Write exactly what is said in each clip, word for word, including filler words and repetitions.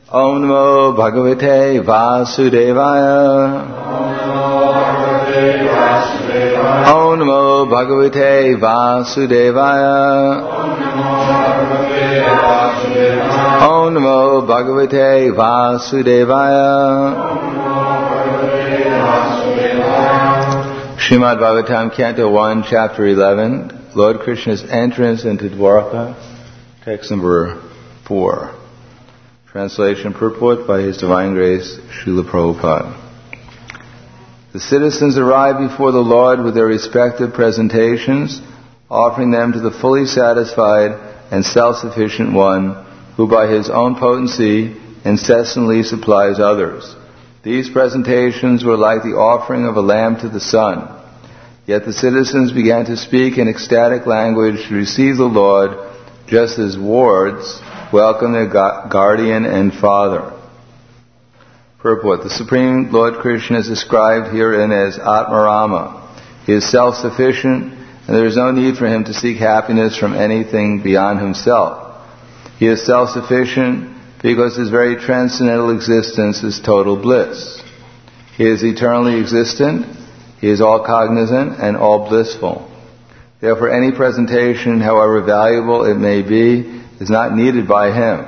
Om Namo Bhagavate Vasudevaya. Om Namo Bhagavate Vasudevaya. Om Namo Bhagavate Vasudevaya. Srimad Bhagavatam, Canto one, Chapter eleven, Lord Krishna's entrance into Dwarka, text number four. Translation purport by His Divine Grace, Srila Prabhupada. The citizens arrive before the Lord with their respective presentations, offering them to the fully satisfied and self-sufficient One, who by His own potency incessantly supplies others. These presentations were like the offering of a lamp to the sun. Yet the citizens began to speak in ecstatic language to receive the Lord, just as wards welcome their gu- guardian and father. Purport. The Supreme Lord Krishna is described herein as Atmarama. He is self-sufficient, and there is no need for him to seek happiness from anything beyond himself. He is self-sufficient because his very transcendental existence is total bliss. He is eternally existent, he is all cognizant and all blissful. Therefore any presentation, however valuable it may be, is not needed by him.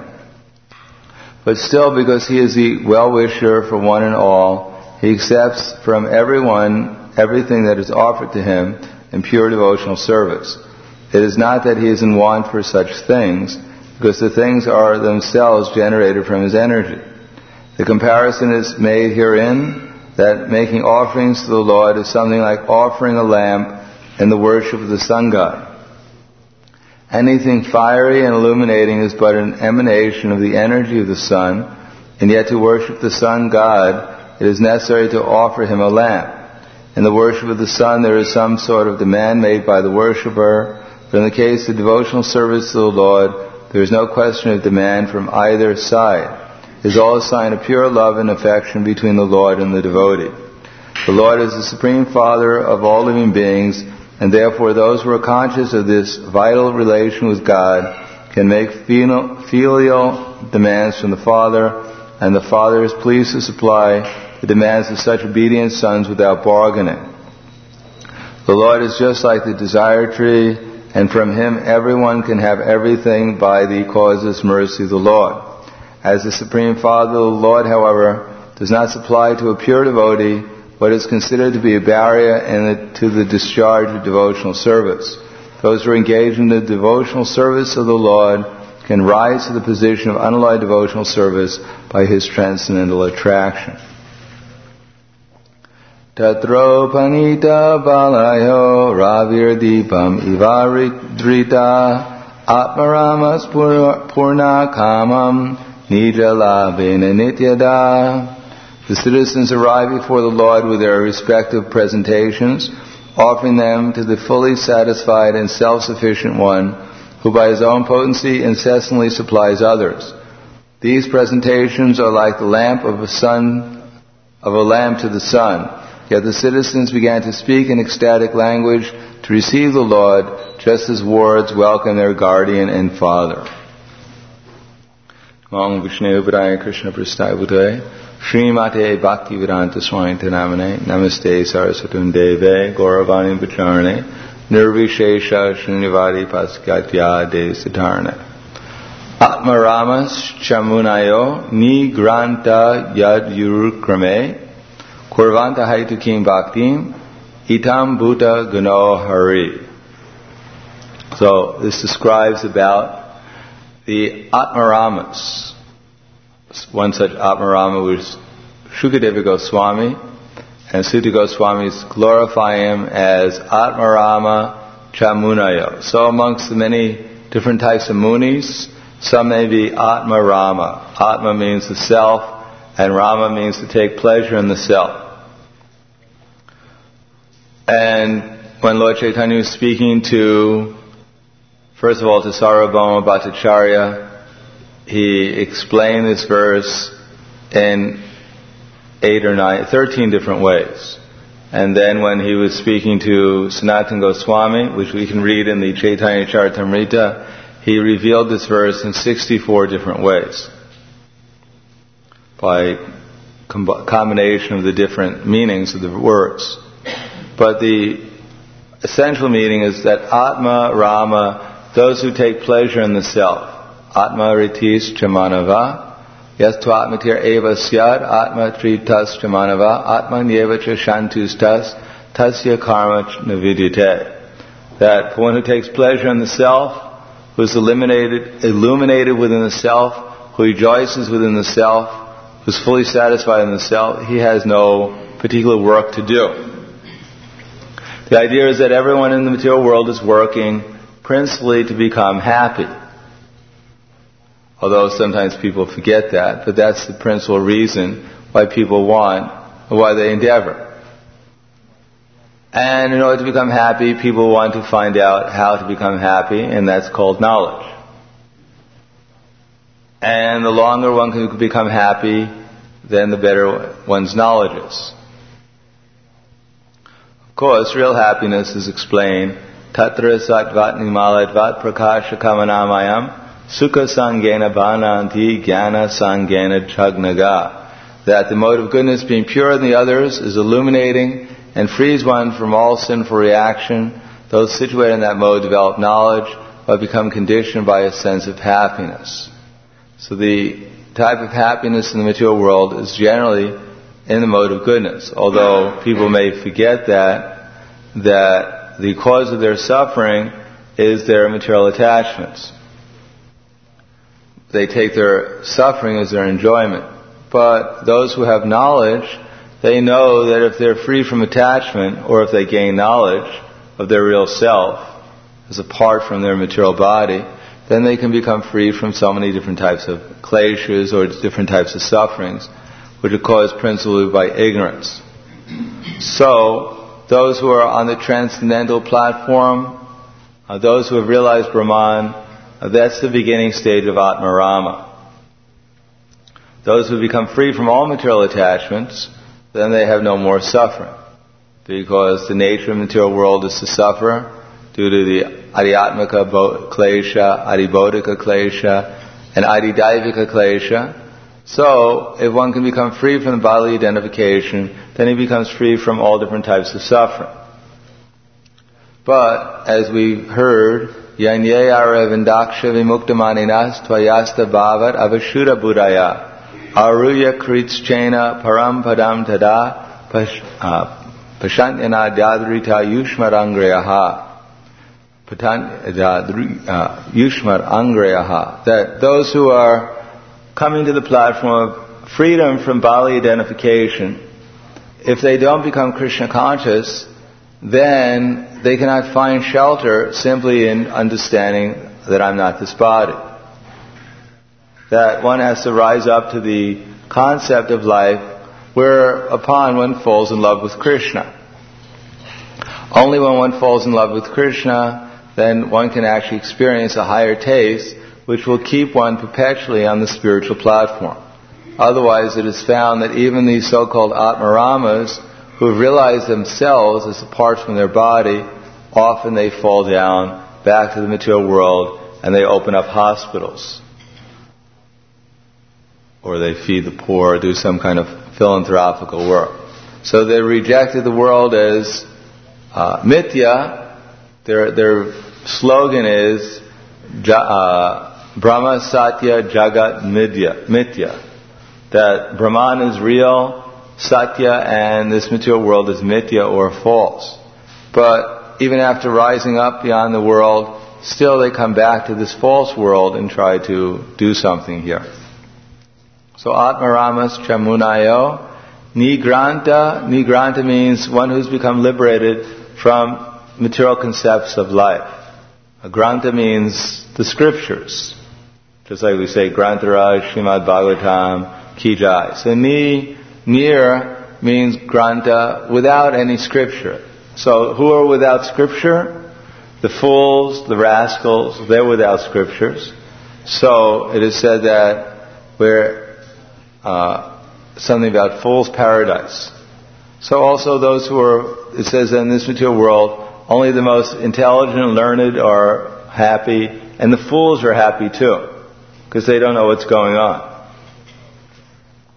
But still, because he is the well-wisher for one and all, he accepts from everyone everything that is offered to him in pure devotional service. It is not that he is in want for such things, because the things are themselves generated from his energy. The comparison is made herein that making offerings to the Lord is something like offering a lamp in the worship of the sun god. Anything fiery and illuminating is but an emanation of the energy of the sun, and yet to worship the sun god, it is necessary to offer him a lamp. In the worship of the sun, there is some sort of demand made by the worshipper, but in the case of devotional service to the Lord, there is no question of demand from either side. It is all a sign of pure love and affection between the Lord and the devotee. The Lord is the Supreme Father of all living beings, and therefore those who are conscious of this vital relation with God can make filial demands from the Father, and the Father is pleased to supply the demands of such obedient sons without bargaining. The Lord is just like the desire tree, and from Him everyone can have everything by the causeless mercy of the Lord. As the Supreme Father, the Lord, however, does not supply to a pure devotee what is considered to be a barrier in the, to the discharge of devotional service. Those who are engaged in the devotional service of the Lord can rise to the position of unalloyed devotional service by His transcendental attraction. Tatro panita balayo ravir dipam ivaridrita atmaramas purna kamam nijalabena nityada. The citizens arrive before the Lord with their respective presentations, offering them to the fully satisfied and self-sufficient One, who by His own potency incessantly supplies others. These presentations are like the lamp of a sun, of a lamp to the sun. Yet the citizens began to speak in ecstatic language to receive the Lord, just as wards welcome their guardian and father. Om Vishnu Padaya Krishna Prasthaya Bhutaya Srimate Bhaktivedanta Swami Namane Namaste Saraswatam Deve Gauravani Bacharane Nirvishesha Srinivadi Paskatya De Siddharne Atmaramas Chamunayo Ni Granta Yad Yurukrame Kurvanta Haitukim Bhaktim Itam Bhuta Gano Hari. So this describes about the Atmaramas. One such Atmarama was Shukadeva Goswami, and Sutta Goswamis glorify him as Atmarama Chamunayo. So amongst the many different types of munis, some may be Atmarama. Atma means the self, and Rama means to take pleasure in the self. And when Lord Chaitanya was speaking to, first of all, to Sarvabhauma Bhattacharya, he explained this verse in eight or nine, thirteen different ways. And then when he was speaking to Sanatana Goswami, which we can read in the Chaitanya Charitamrita, he revealed this verse in sixty-four different ways. by com- combination of the different meanings of the words. But the essential meaning is that Atma, Rama, those who take pleasure in the self. Atma ritis chamanava, yastu atmatir eva syad, atma tritas chamanava, atman yeva cha shantustas, tasya karma navidyate. That for one who takes pleasure in the self, who is illuminated, illuminated within the self, who rejoices within the self, who is fully satisfied in the self, he has no particular work to do. The idea is that everyone in the material world is working principally to become happy. Although sometimes people forget that, but that's the principal reason why people want, or why they endeavor. And in order to become happy, people want to find out how to become happy, and that's called knowledge. And the longer one can become happy, then the better one's knowledge is. Of course, real happiness is explained, Tatra Satvat Nimaladvat Prakasha Kamanamayam Sukha Sangena Bhananti Jnana Sangena Chagnaga. That the mode of goodness, being purer than the others, is illuminating and frees one from all sinful reaction. Those situated in that mode develop knowledge, but become conditioned by a sense of happiness. So the type of happiness in the material world is generally in the mode of goodness. Although people may forget that, that the cause of their suffering is their material attachments. They take their suffering as their enjoyment. But those who have knowledge, they know that if they're free from attachment, or if they gain knowledge of their real self, as apart from their material body, then they can become free from so many different types of kleshas, or different types of sufferings, which are caused principally by ignorance. So, those who are on the transcendental platform, uh, those who have realized Brahman, uh, that's the beginning stage of Atma Rama. Those who become free from all material attachments, then they have no more suffering. Because the nature of the material world is to suffer due to the Adhyatmika klesha, Adhibodhika klesha, and Adhidaivika klesha. So, if one can become free from the bodily identification, then he becomes free from all different types of suffering. But, as we heard, Yanye aravindaksha vimuktamaninas tvayasta bhavat avashuddha buddhaya aruya kritschena param padam tada pashantyana dadrita yushmar angreyaha yushmar angreyaha. That those who are coming to the platform of freedom from bodily identification, if they don't become Krishna conscious, then they cannot find shelter simply in understanding that I'm not this body. That one has to rise up to the concept of life whereupon one falls in love with Krishna. Only when one falls in love with Krishna, then one can actually experience a higher taste, which will keep one perpetually on the spiritual platform. Otherwise, it is found that even these so-called Atmaramas, who have realized themselves as apart from their body, often they fall down back to the material world and they open up hospitals. Or they feed the poor, or do some kind of philanthropical work. So they rejected the world as uh, mithya. Their, their slogan is uh, Brahma Satya Jagat Midya, Mithya. That Brahman is real, Satya, and this material world is mithya or false. But even after rising up beyond the world, still they come back to this false world and try to do something here. So Atmaramas Chamunayo, Nigranta. Nigranta means one who's become liberated from material concepts of life. A Granta means the scriptures. Just like we say, Grantaraj, Srimad Bhagavatam, Ki Jai. So Ni, Nir means Granta without any scripture. So who are without scripture? The fools, the rascals, they're without scriptures. So it is said that we're uh, something about fool's paradise. So also those who are, it says in this material world, only the most intelligent and learned are happy, and the fools are happy too, because they don't know what's going on.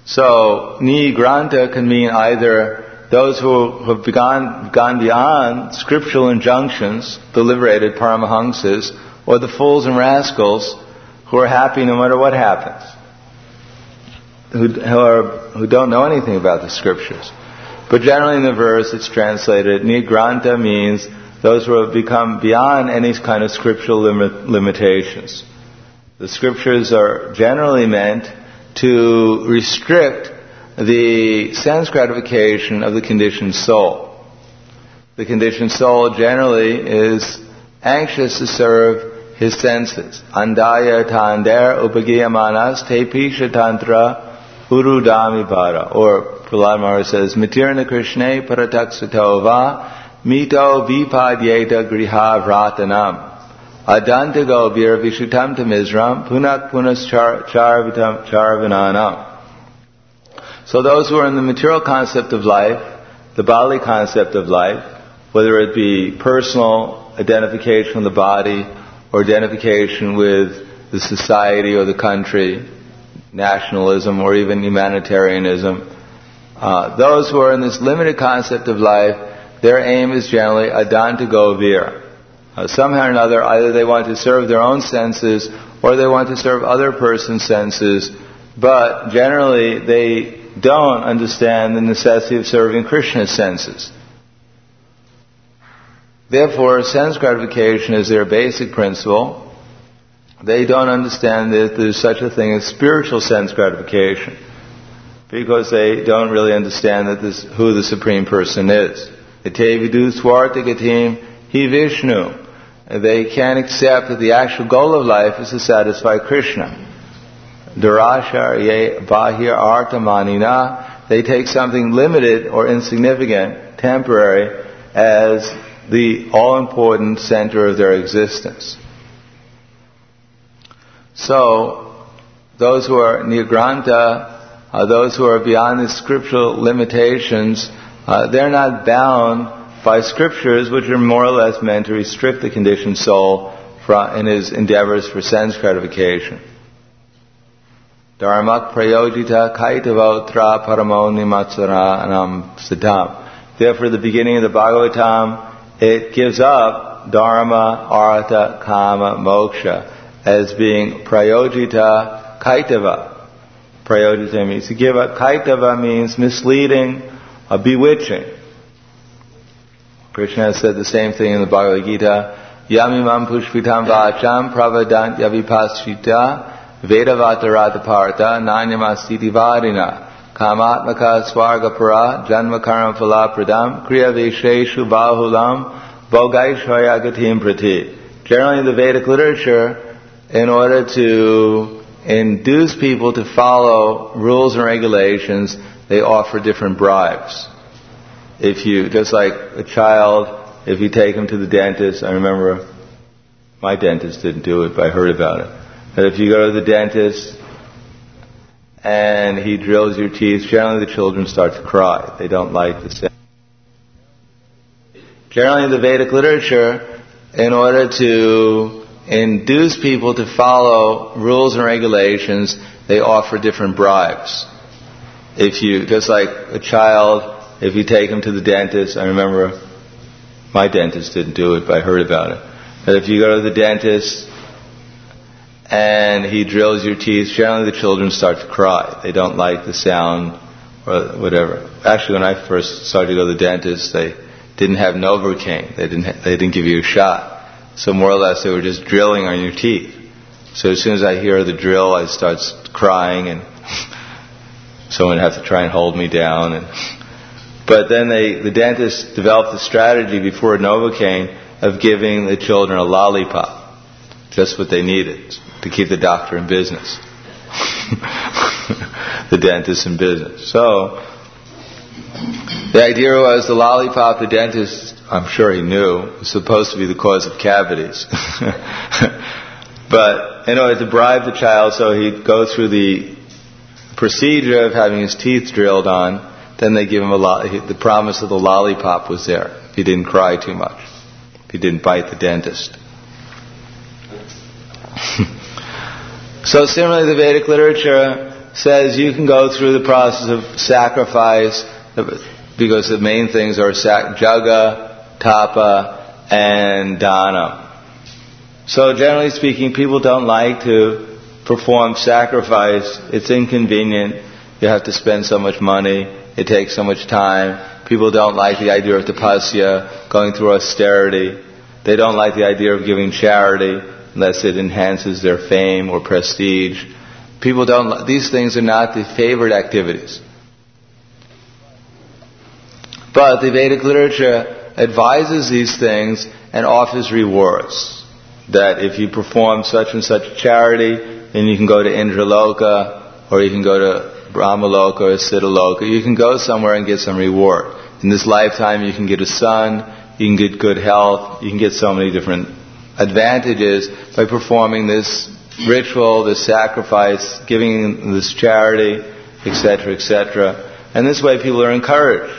So, Ni Granta can mean either those who have gone, gone beyond scriptural injunctions, the liberated Paramahamsas, or the fools and rascals who are happy no matter what happens, who, who, are, who don't know anything about the scriptures. But generally in the verse it's translated, Nigranta means those who have become beyond any kind of scriptural limit, limitations. The scriptures are generally meant to restrict the sense gratification of the conditioned soul. The conditioned soul generally is anxious to serve his senses. Andaya tander upagiyamanas te pisha tantra urudami para. Or Prahlad Maharaj says, Matirna Krishne parataksatova mito vipadyeta griha vratanam. Adantago vir vishutam tamizram punak punas charvinanam. So those who are in the material concept of life, the bodily concept of life, whether it be personal identification with the body or identification with the society or the country, nationalism or even humanitarianism, uh, those who are in this limited concept of life, their aim is generally adantago vir. Uh, somehow or another, either they want to serve their own senses or they want to serve other persons' senses, but generally they don't understand the necessity of serving Krishna's senses. Therefore, sense gratification is their basic principle. They don't understand that there's such a thing as spiritual sense gratification, because they don't really understand that this, who the Supreme Person is. Ite vidu swartagatim hi Vishnu. They can't accept that the actual goal of life is to satisfy Krishna. Durashar ye bahir artamanina. They take something limited or insignificant, temporary, as the all-important center of their existence. So, those who are nigranta, uh, those who are beyond the scriptural limitations, uh, they're not bound by scriptures which are more or less meant to restrict the conditioned soul in his endeavors for sense gratification. Dharmak prayojita kaitavotra paramoni matsaranam siddham. Therefore, the beginning of the Bhagavatam, it gives up dharma, artha, kama, moksha as being prayojita kaitava. Prayojita means to give up. Kaitava means misleading, uh, bewitching. Krishna has said the same thing in the Bhagavad Gita. Yamimam pushpitam vacham pravadant yavipaschita vedavatarata parta nanyamastiti vadina kamatmaka swargapara janmakaram phalapradam kriya visheshu bahulam bogaishvayagatim prati. Generally in the Vedic literature, in order to induce people to follow rules and regulations, they offer different bribes. If you, just like a child, if you take him to the dentist, I remember my dentist didn't do it, but I heard about it. But if you go to the dentist and he drills your teeth, generally the children start to cry. They don't like the sound. Generally in the Vedic literature, in order to induce people to follow rules and regulations, they offer different bribes. If you, just like a child, if you take him to the dentist, I remember my dentist didn't do it, but I heard about it. But if you go to the dentist and he drills your teeth, generally the children start to cry. They don't like the sound or whatever. Actually, when I first started to go to the dentist, they didn't have Novocaine. They didn't. Ha- they didn't give you a shot. So more or less, they were just drilling on your teeth. So as soon as I hear the drill, I start crying, and someone would have to try and hold me down. And But then they, the dentist developed a strategy before Novocaine of giving the children a lollipop. Just what they needed to keep the doctor in business. The dentist in business. So, the idea was the lollipop, the dentist, I'm sure he knew, was supposed to be the cause of cavities. But in order to bribe the child so he'd go through the procedure of having his teeth drilled on, then they give him a lo- the promise of the lollipop was there, if he didn't cry too much, if he didn't bite the dentist. So similarly, the Vedic literature, says you can go through the process of sacrifice, because the main things are sac- jaga, tapa, and dana. So generally speaking, people don't like to perform sacrifice. It's inconvenient. You have to spend so much money. It takes so much time. People don't like the idea of tapasya, going through austerity. They don't like the idea of giving charity unless it enhances their fame or prestige. People don't li- these things are not the favored activities. But the Vedic literature advises these things and offers rewards. That if you perform such and such charity, then you can go to Indraloka, or you can go to Brahmaloka or Siddhaloka. You can go somewhere and get some reward. In this lifetime you can get a son, you can get good health, you can get so many different advantages by performing this ritual, this sacrifice, giving this charity, et cetera, et cetera. And this way people are encouraged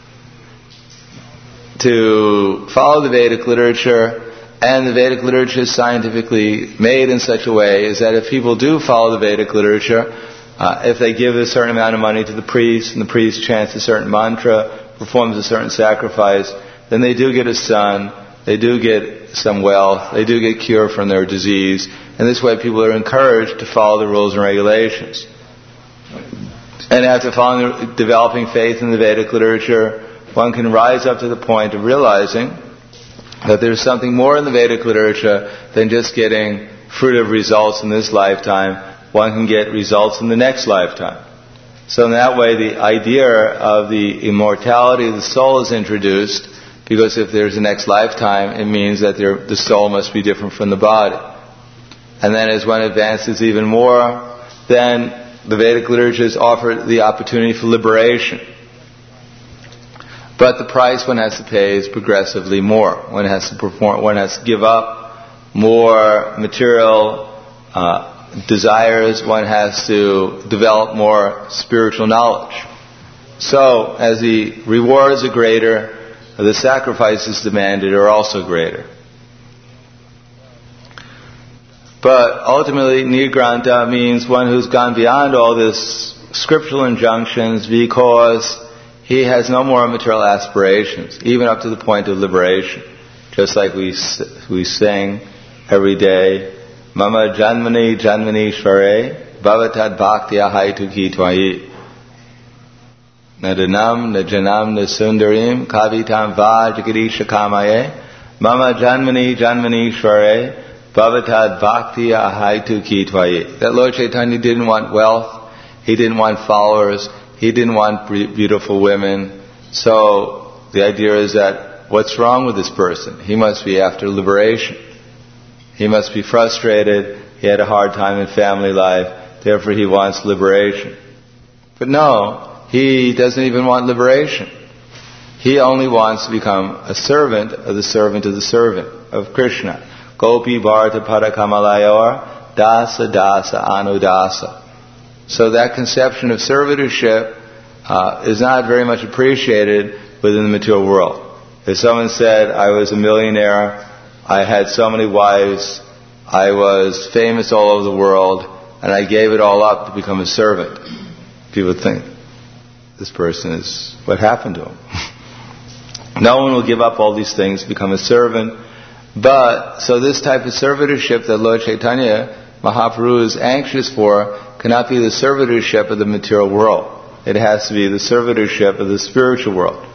to follow the Vedic literature. And the Vedic literature is scientifically made in such a way is that if people do follow the Vedic literature, uh, if they give a certain amount of money to the priest, and the priest chants a certain mantra, performs a certain sacrifice, then they do get a son, they do get some wealth, they do get cure from their disease, and this way people are encouraged to follow the rules and regulations. And after following, developing faith in the Vedic literature, one can rise up to the point of realizing that there's something more in the Vedic literature than just getting fruitive results in this lifetime. One can get results in the next lifetime. So in that way, the idea of the immortality of the soul is introduced, because if there's a next lifetime, it means that there, the soul must be different from the body. And then as one advances even more, then the Vedic literatures offer the opportunity for liberation. But the price one has to pay is progressively more. One has to perform. One has to give up more material uh, desires. One has to develop more spiritual knowledge. So, as the rewards are greater, the sacrifices demanded are also greater. But ultimately, Nirgranta means one who's gone beyond all this scriptural injunctions, because he has no more material aspirations, even up to the point of liberation. Just like we we sing every day, Mama Janmani Janmani Shvare Bhavatad Bhaktya Haitu Ki Tvayi Nadanam Najanam Nasundarim Kavitam Va Jagarisha Kamaye Mama Janmani Janmani Shvare Bhavatad Bhaktya Haitu Ki Tvayi. That Lord Chaitanya didn't want wealth, he didn't want followers, he didn't want beautiful women. So the idea is that what's wrong with this person? He must be after liberation. He must be frustrated. He had a hard time in family life. Therefore he wants liberation. But no, he doesn't even want liberation. He only wants to become a servant of the servant of the servant of Krishna. Gopi Bharata Padakamalayar Dasa Dasa Anudasa. So that conception of servitorship uh, is not very much appreciated within the material world. If someone said, I was a millionaire, I had so many wives, I was famous all over the world, and I gave it all up to become a servant, people think, this person is, what happened to him? No one will give up all these things to become a servant. But, so this type of servitorship that Lord Chaitanya Mahaprabhu is anxious for cannot be the servitorship of the material world. It has to be the servitorship of the spiritual world.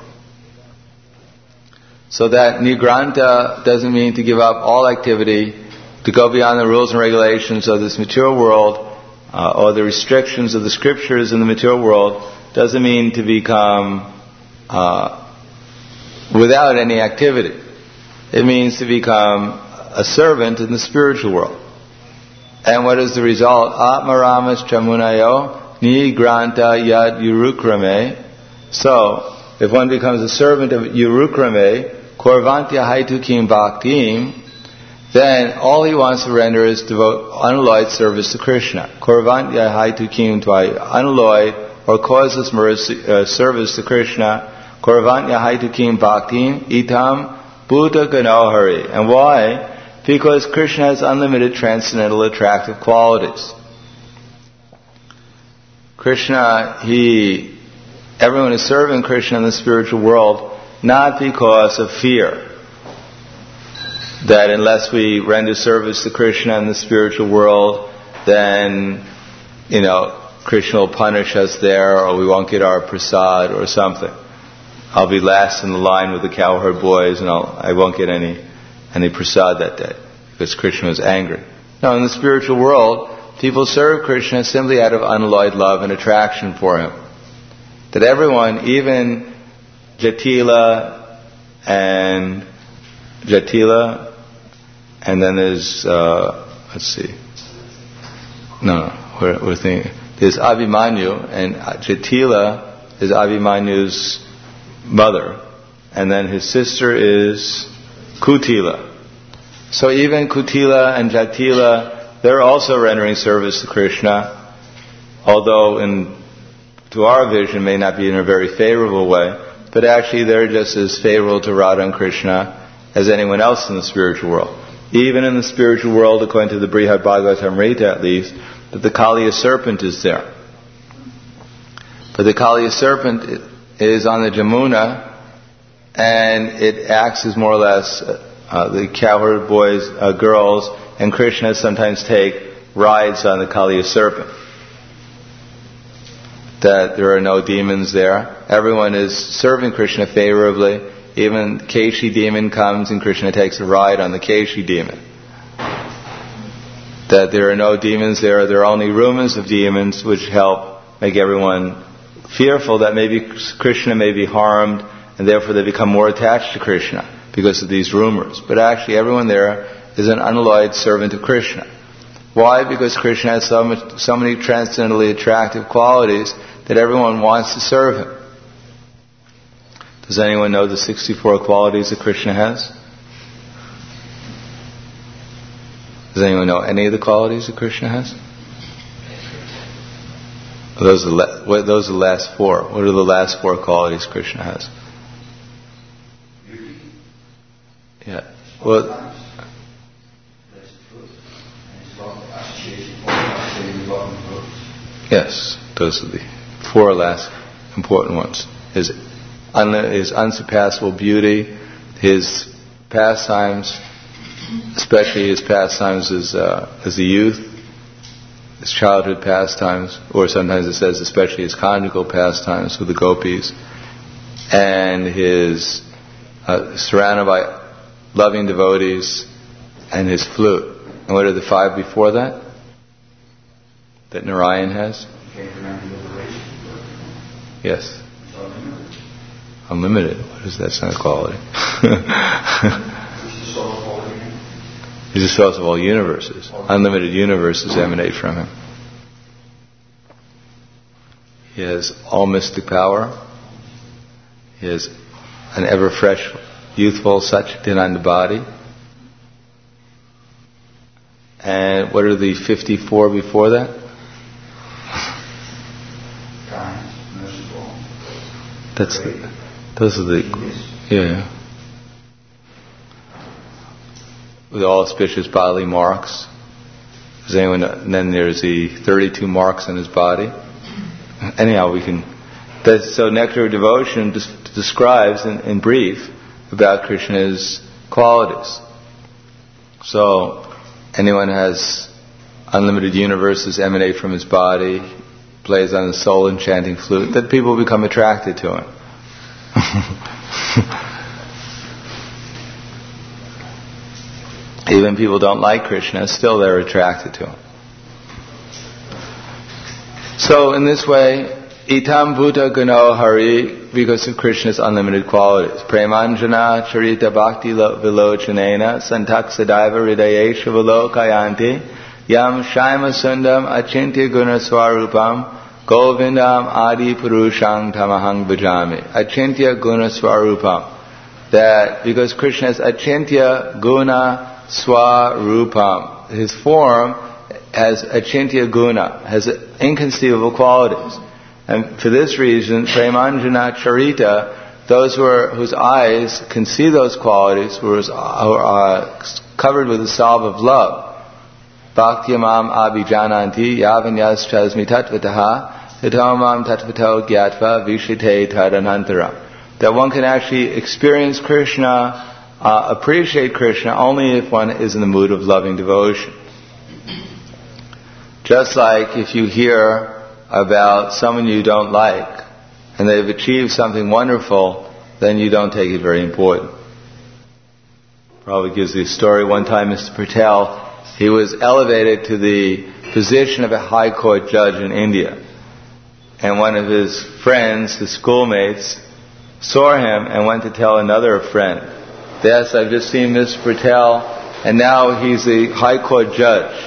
So that Nigranta doesn't mean to give up all activity, to go beyond the rules and regulations of this material world, uh, or the restrictions of the scriptures in the material world. Doesn't mean to become uh, without any activity. It means to become a servant in the spiritual world. And what is the result? Atmaramas chamunayo nigranta yad yurukrame. So, if one becomes a servant of yurukrame, korvantya haitu kim bhaktim, then all he wants to render is devote unalloyed service to Krishna. Korvantya haitu kim tvai, unalloyed or causeless mercy, uh, service to Krishna. Korvantya haitu kim bhaktim itam Buddha Ganohari. And why? Because Krishna has unlimited transcendental attractive qualities. Krishna, he, everyone is serving Krishna in the spiritual world not because of fear that unless we render service to Krishna in the spiritual world, then, you know, Krishna will punish us there, or we won't get our prasad or something. I'll be last in the line with the cowherd boys, and I'll, I won't get any any prasad that day because Krishna was angry. No, in the spiritual world, people serve Krishna simply out of unalloyed love and attraction for him. That everyone, even Jatila and Jatila, and then there's uh, let's see, no, no, we're, we're thinking there's Abhimanyu, and Jatila is Abhimanyu's mother, and then his sister is Kutila. So even Kutila and Jatila, they're also rendering service to Krishna, although in to our vision may not be in a very favorable way, but actually they're just as favorable to Radha and Krishna as anyone else in the spiritual world. Even in the spiritual world, according to the Brihad Bhagavatamrita at least, that the Kaliya serpent is there. But the Kaliya serpent is on the Jamuna, and it acts as more or less uh, the cowherd boys, uh, girls, and Krishna sometimes take rides on the Kaliya serpent. That there are no demons there. Everyone is serving Krishna favorably. Even Keshi demon comes and Krishna takes a ride on the Keshi demon. That there are no demons there. There are only rumors of demons which help make everyone fearful that maybe Krishna may be harmed, and therefore they become more attached to Krishna because of these rumors. But actually everyone there is an unalloyed servant of Krishna. Why? Because Krishna has so, much, so many transcendently attractive qualities that everyone wants to serve him. Does anyone know the sixty-four qualities that Krishna has? Does anyone know any of the qualities that Krishna has? Those are, the, what, those are the last four. What are the last four qualities Krishna has? Yeah. Well, yes, those are the four last important ones. His, un, his unsurpassable beauty, his pastimes, especially his pastimes as, uh, as a youth, his childhood pastimes, or sometimes it says especially his conjugal pastimes with the gopis, and his uh, surrounded by loving devotees, and his flute. And what are the five before that? That Narayan has? Yes. Unlimited. What is that? That's not a quality. He's the source of all universes. Unlimited universes emanate from him. He has all mystic power. He has an ever fresh, youthful Satchitananda body. And what are the fifty-four before that? That's the, those are the, yeah. With all auspicious bodily marks. Does anyone know? And then there's the thirty-two marks on his body. Anyhow, we can. That's, so Nectar of Devotion des- describes in, in brief about Krishna's qualities. So anyone has unlimited universes emanate from his body, plays on his soul enchanting flute, that people become attracted to him. Even people don't like Krishna, still they're attracted to him. So in this way, itam bhuta gano hari, because of Krishna's unlimited qualities. Premanjana charita bhakti vilochanena santak sadaiva hridayesha vilokayanti yam shaima sundam achintya guna swarupam govindam adi purushang tamahang bhajami. Achintya guna swarupam. That because Krishna is achintya guna swarupam, his form has achintya guna, has inconceivable qualities. And for this reason, premanjana charita, those who are, whose eyes can see those qualities, who are, who are covered with the salve of love, bhaktyamam abhijananti yavanyas chasmi tatvataha hitamam tatvato gyatva vishite tadanantara. That one can actually experience Krishna, uh, appreciate Krishna only if one is in the mood of loving devotion. Just like if you hear about someone you don't like and they've achieved something wonderful, then you don't take it very important. Probably gives you a story. One time Mister Patel, he was elevated to the position of a high court judge in India. And one of his friends, his schoolmates, saw him and went to tell another friend, yes, I've just seen Mister Patel, and now he's a high court judge.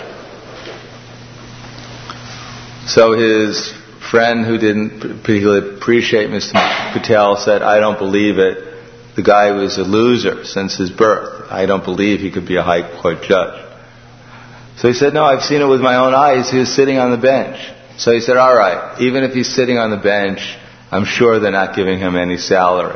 So his friend, who didn't particularly appreciate Mister Patel, said, I don't believe it. The guy was a loser since his birth. I don't believe he could be a high court judge. So he said, no, I've seen it with my own eyes. He was sitting on the bench. So he said, all right, even if he's sitting on the bench, I'm sure they're not giving him any salary.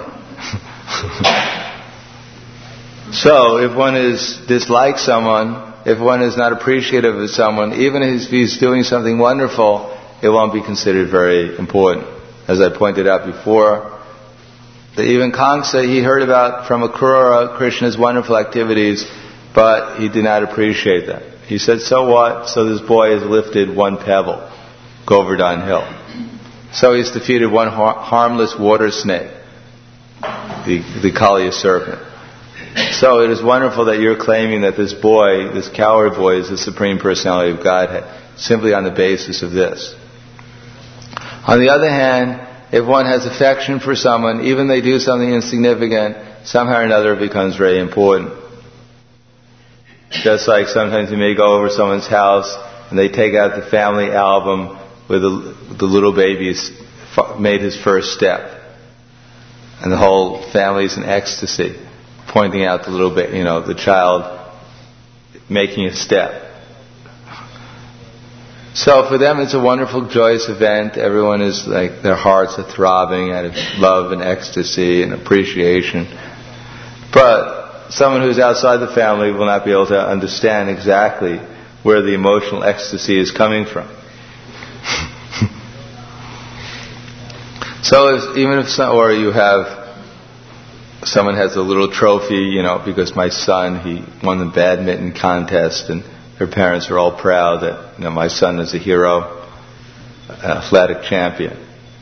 So if one is dislikes someone, if one is not appreciative of someone, even if he's doing something wonderful, it won't be considered very important. As I pointed out before, that even Kamsa, he heard about from Akrura Krishna's wonderful activities, but he did not appreciate them. He said, so what? So this boy has lifted one pebble, Govardhan Hill. So he's defeated one har- harmless water snake, the, the Kaliya serpent. So it is wonderful that you're claiming that this boy, this coward boy, is the Supreme Personality of Godhead, simply on the basis of this. On the other hand, if one has affection for someone, even they do something insignificant, somehow or another it becomes very important. Just like sometimes you may go over someone's house and they take out the family album where the, the little baby's made his first step. And the whole family's in ecstasy, pointing out the little baby, you know, the child making a step. So for them it's a wonderful, joyous event. Everyone is like, their hearts are throbbing out of love and ecstasy and appreciation. But someone who's outside the family will not be able to understand exactly where the emotional ecstasy is coming from. So if, even if some, or you have, someone has a little trophy, you know, because my son, he won the badminton contest, and their parents are all proud that, you know, my son is a hero, an athletic champion.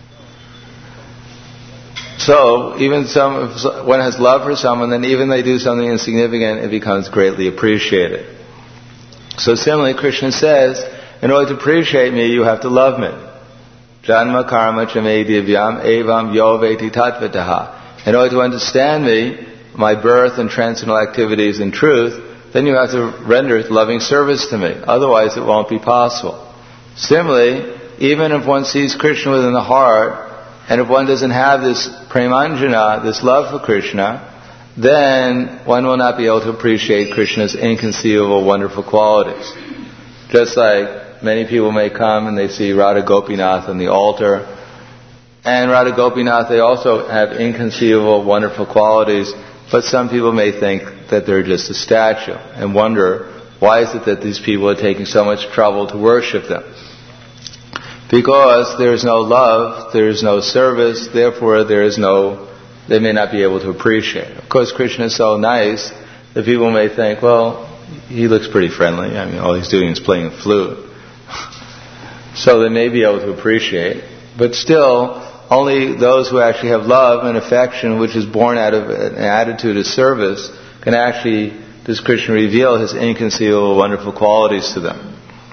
So even some, if one has love for someone, then even they do something insignificant, it becomes greatly appreciated. So similarly, Krishna says, in order to appreciate me, you have to love me. Janma karma chame divyam evam yo veti tatvataha. In order to understand me, my birth and transcendental activities in truth, then you have to render loving service to me. Otherwise it won't be possible. Similarly, even if one sees Krishna within the heart, and if one doesn't have this premanjana, this love for Krishna, then one will not be able to appreciate Krishna's inconceivable, wonderful qualities. Just like many people may come and they see Radha Gopinath on the altar, and Radha Gopinath, they also have inconceivable, wonderful qualities, but some people may think that they're just a statue and wonder, why is it that these people are taking so much trouble to worship them? Because there is no love, there is no service, therefore there is no, they may not be able to appreciate. Of course, Krishna is so nice that people may think, well, he looks pretty friendly. I mean, all he's doing is playing a flute. So they may be able to appreciate. But still, only those who actually have love and affection, which is born out of an attitude of service, can actually, does Krishna reveal his inconceivable, wonderful qualities to them.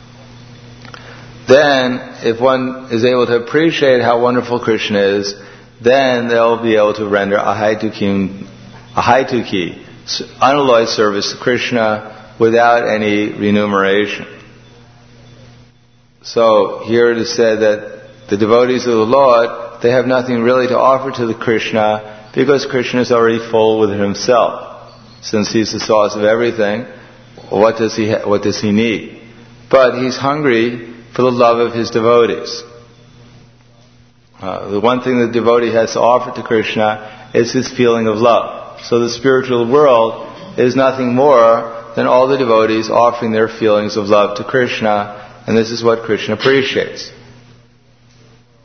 Then, if one is able to appreciate how wonderful Krishna is, then they'll be able to render ahaituki, ahaituki, unalloyed service to Krishna without any remuneration. So here it is said that the devotees of the Lord, they have nothing really to offer to the Krishna because Krishna is already full with himself. Since he's the source of everything, what does he ha- what does he need? But he's hungry for the love of his devotees. Uh, the one thing the devotee has to offer to Krishna is his feeling of love. So the spiritual world is nothing more than all the devotees offering their feelings of love to Krishna, and this is what Krishna appreciates.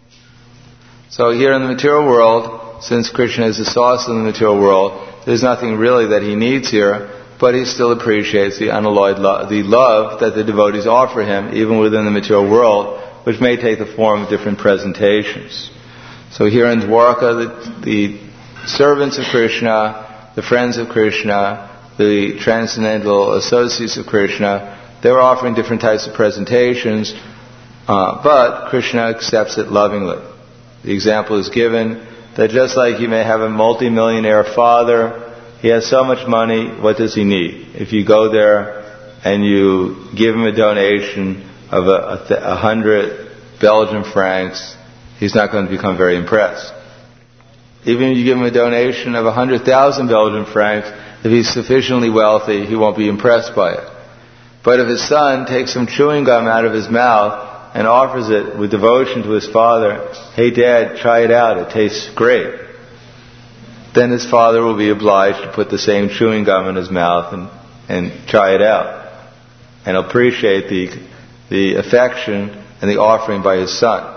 So here in the material world, since Krishna is the source of the material world, there's nothing really that he needs here, but he still appreciates the unalloyed love, the love that the devotees offer him, even within the material world, which may take the form of different presentations. So here in Dwarka, the, the servants of Krishna, the friends of Krishna, the transcendental associates of Krishna, they were offering different types of presentations, uh, but Krishna accepts it lovingly. The example is given that just like you may have a multi-millionaire father, he has so much money, what does he need? If you go there and you give him a donation of a, a, th- a hundred Belgian francs, he's not going to become very impressed. Even if you give him a donation of a hundred thousand Belgian francs, if he's sufficiently wealthy, he won't be impressed by it. But if his son takes some chewing gum out of his mouth and offers it with devotion to his father, hey Dad, try it out, it tastes great, then his father will be obliged to put the same chewing gum in his mouth and, and try it out, and appreciate the, the affection and the offering by his son.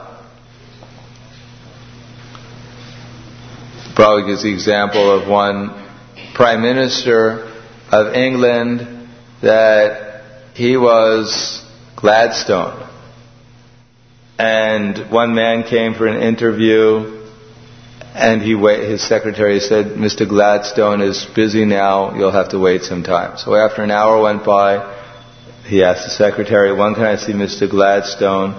Prabhupada gives the example of one Prime Minister of England that he was Gladstone. And one man came for an interview, and he wait, his secretary said, Mister Gladstone is busy now, you'll have to wait some time. So after an hour went by, he asked the secretary, when can I see Mister Gladstone?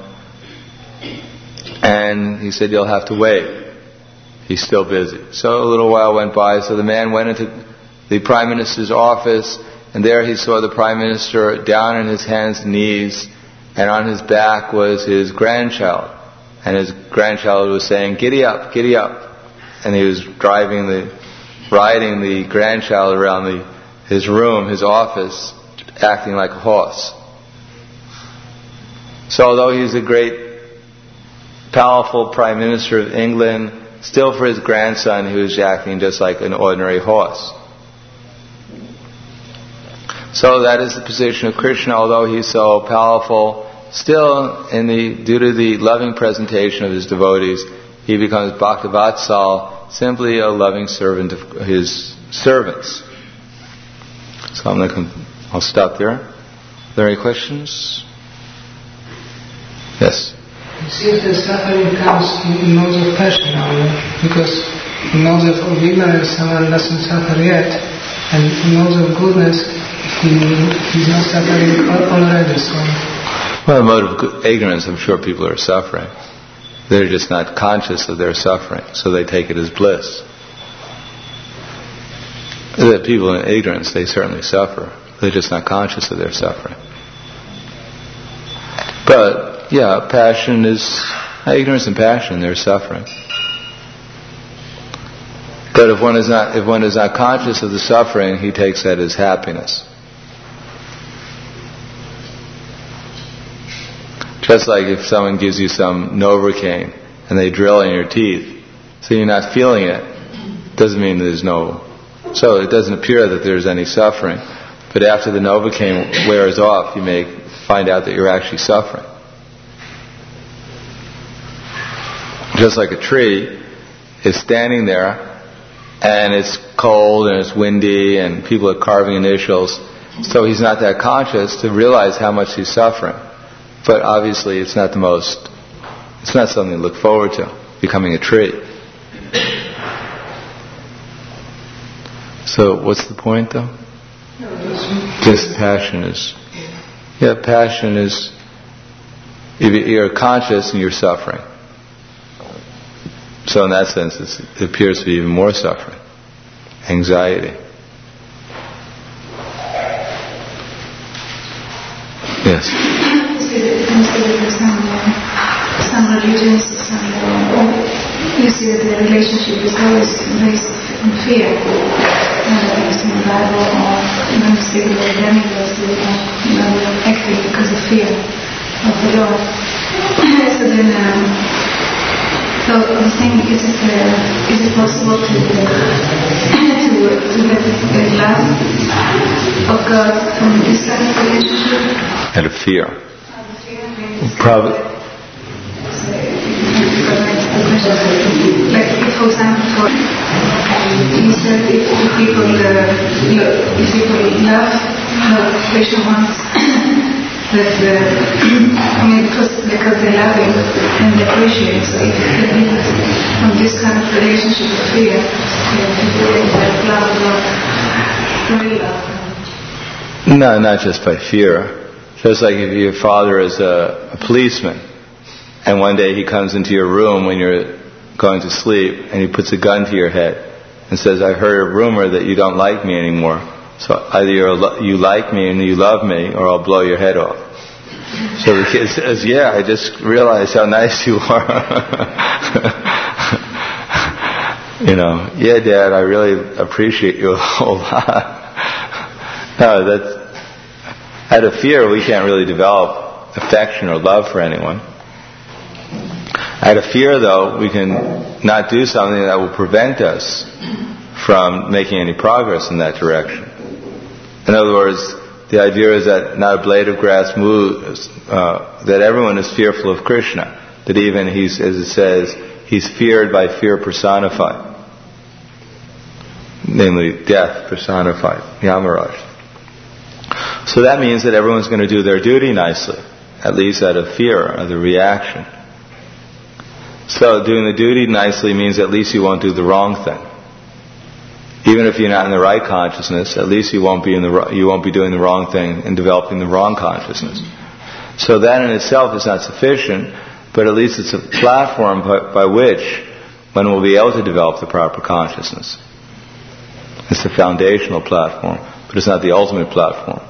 And he said, you'll have to wait. He's still busy. So a little while went by, so the man went into the Prime Minister's office, and there he saw the Prime Minister down on his hands and knees, and on his back was his grandchild. And his grandchild was saying, giddy up, giddy up. And he was driving the, riding the grandchild around the, his room, his office, acting like a horse. So although he's a great, powerful Prime Minister of England, still for his grandson he was acting just like an ordinary horse. So that is the position of Krishna. Although he's so powerful, still, in the, due to the loving presentation of his devotees, he becomes Bhaktivatsal, simply a loving servant of his servants. So I'm going I'll stop there. Are there any questions? Yes? It seems that suffering comes in modes of passion only, because in modes of ignorance someone doesn't suffer yet, and in modes of goodness he, he's not suffering already. So. Well, in mode of ignorance, I'm sure people are suffering. They're just not conscious of their suffering, so they take it as bliss. The people in ignorance, they certainly suffer. They're just not conscious of their suffering. But, yeah, passion is, ignorance and passion, they're suffering. But if one is not, if one is not conscious of the suffering, he takes that as happiness. Just like if someone gives you some Novocaine and they drill in your teeth, so you're not feeling it, doesn't mean there's no, so it doesn't appear that there's any suffering. But after the Novocaine wears off, you may find out that you're actually suffering. Just like a tree is standing there and it's cold and it's windy and people are carving initials, so he's not that conscious to realize how much he's suffering. But obviously it's not the most, it's not something to look forward to, becoming a tree. So what's the point though? Just passion is, yeah, passion is, you're conscious and you're suffering. So in that sense it's, it appears to be even more suffering. Anxiety. Yes? Some, some religions, some, you see that the relationship is always based on fear. Whether it's in the Bible or when you see the demigods, you know, acting because of fear of the Lord. So then, um, so I'm saying, is it, uh, is it possible to to to get the love of God from this kind of relationship? Out of fear. Probably. for example, for you said if, if people uh, lo- if people love no, Krishna wants that uh, I mean because because they love him and they appreciate. So if it can be from this kind of relationship of fear, you know, people get blah blah blah, really love. No, not just by fear. Just like if your father is a, a policeman, and one day he comes into your room when you're going to sleep, and he puts a gun to your head and says, "I've heard a rumor that you don't like me anymore. So either you're, you like me and you love me, or I'll blow your head off." So the kid says, "Yeah, I just realized how nice you are." You know, "Yeah, Dad, I really appreciate you a whole lot." No, that's out of fear. We can't really develop affection or love for anyone. Out of fear, though, we can not do something that will prevent us from making any progress in that direction. In other words, the idea is that not a blade of grass moves, uh, that everyone is fearful of Krishna, that even he's, as it says, he's feared by fear personified, namely death personified, Yamaraj. So that means that everyone's going to do their duty nicely, at least out of fear, of the reaction. So doing the duty nicely means at least you won't do the wrong thing. Even if you're not in the right consciousness, at least you won't be in the you won't be doing the wrong thing and developing the wrong consciousness. So that in itself is not sufficient, but at least it's a platform by, by which one will be able to develop the proper consciousness. It's the foundational platform, but it's not the ultimate platform.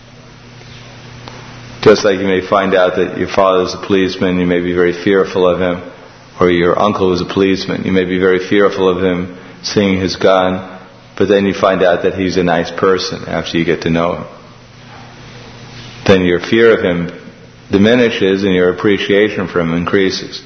Just like you may find out that your father is a policeman, you may be very fearful of him, or your uncle is a policeman, you may be very fearful of him seeing his gun, but then you find out that he's a nice person after you get to know him. Then your fear of him diminishes and your appreciation for him increases.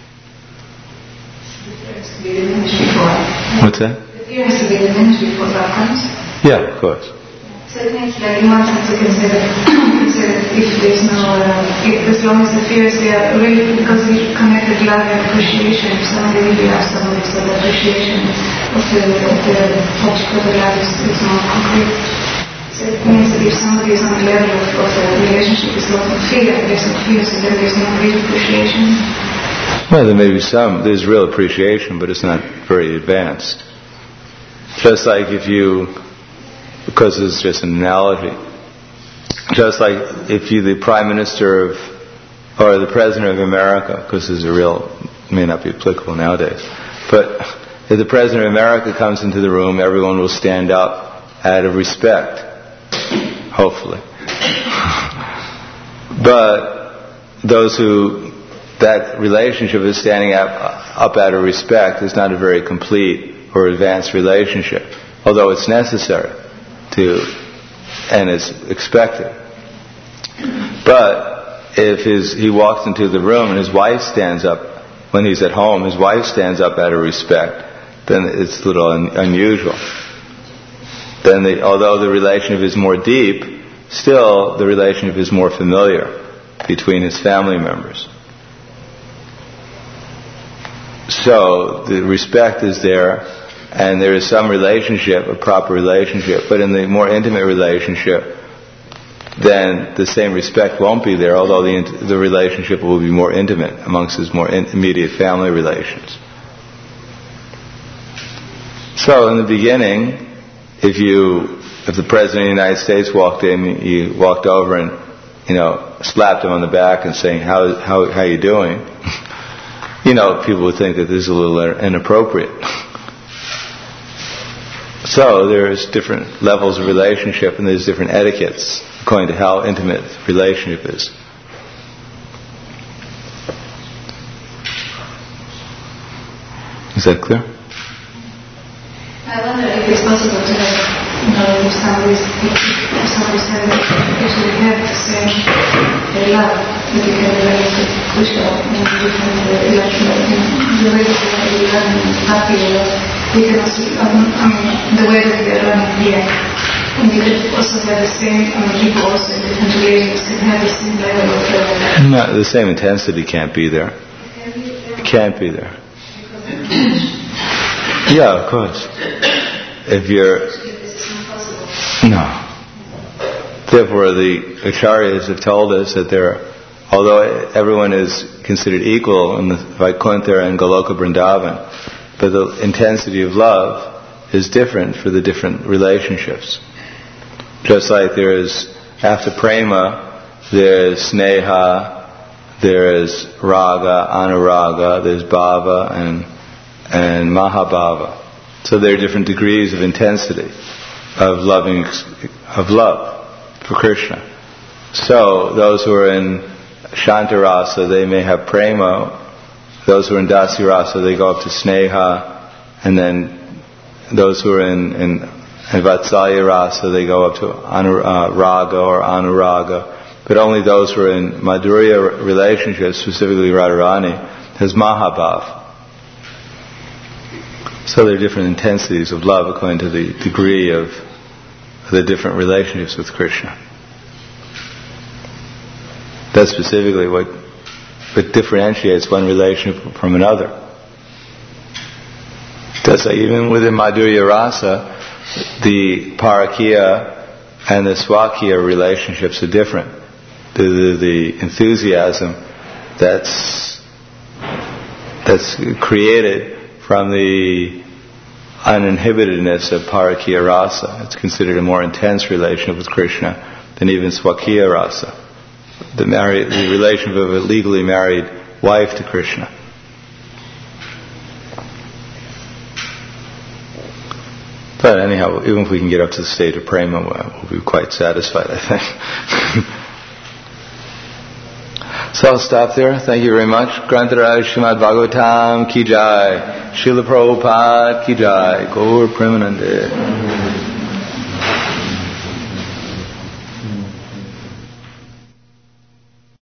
What's that? The fear has to be diminished before love comes? Yeah, of course. So it means like in one sense you consider, consider if there's no, uh, if, as long as the fear is there, really because we connected love and appreciation, if somebody really loves somebody, so the appreciation of the, of the object of the love is, is more concrete. So it means that if somebody is on the level of, of the relationship is not of fear, there's no fear, so then there's no real appreciation. Well, there may be some, there's real appreciation, but it's not very advanced. Just like if you, because it's just an analogy, just like if you, the Prime Minister of, or the President of America, because this is a real, may not be applicable nowadays, but if the President of America comes into the room, everyone will stand up out of respect, hopefully. But those who, that relationship is standing up, up out of respect is not a very complete or advanced relationship, although it's necessary to, and it's expected. But if his, he walks into the room and his wife stands up, when he's at home, his wife stands up out of respect, then it's a little un, unusual. Then the, although the relationship is more deep, still the relationship is more familiar between his family members. So the respect is there, and there is some relationship, a proper relationship, but in the more intimate relationship, then the same respect won't be there, although the the relationship will be more intimate amongst his more in, immediate family relations. So in the beginning, if you, if the President of the United States walked in, you walked over and, you know, slapped him on the back and saying, how how how you doing? You know, people would think that this is a little inappropriate. So there's different levels of relationship and there's different etiquettes according to how intimate the relationship is. Is that clear? I wonder if it's possible to have, you know, if somebody's, if somebody's having, actually have the same uh, love that you can relate to Krishna in different uh, elections, in the way that you are running happy or you can also, um, I mean, the way that we are running here. And you could also have the same, I mean, people also in different religions can have the same level of love. No, the same intensity can't be there. It can't be there. Yeah, of course. If you're... No. Therefore, the Acharyas have told us that there are, although everyone is considered equal in the Vaikuntha and Goloka Vrindavan, but the intensity of love is different for the different relationships. Just like there is, after prema, there is sneha, there is raga, anuraga, there's bhava and and mahabhava. So there are different degrees of intensity of loving of love for Krishna. So those who are in Shantarasa, they may have prema. Those who are in Dasirasa, they go up to sneha, and then those who are in, in, in Vatsalya Rasa, they go up to anu, uh, raga or anuraga. But only those who are in Madhurya relationships, specifically Radharani, has Mahabhav. So there are different intensities of love according to the degree of the different relationships with Krishna. That's specifically what, what differentiates one relationship from another. That's like even within Madhurya Rasa, the Parakiya and the Swakiya relationships are different. The, the, the enthusiasm that's that's created from the uninhibitedness of Parakiya Rasa. It's considered a more intense relationship with Krishna than even Swakiya Rasa. The, married, the relationship of a legally married wife to Krishna. But anyhow, even if we can get up to the state of prema, we'll be quite satisfied, I think. So I'll stop there. Thank you very much. Grantaraj Srimad Bhagavatam ki jai. Srila Prabhupada ki jai. Gaur Premanande.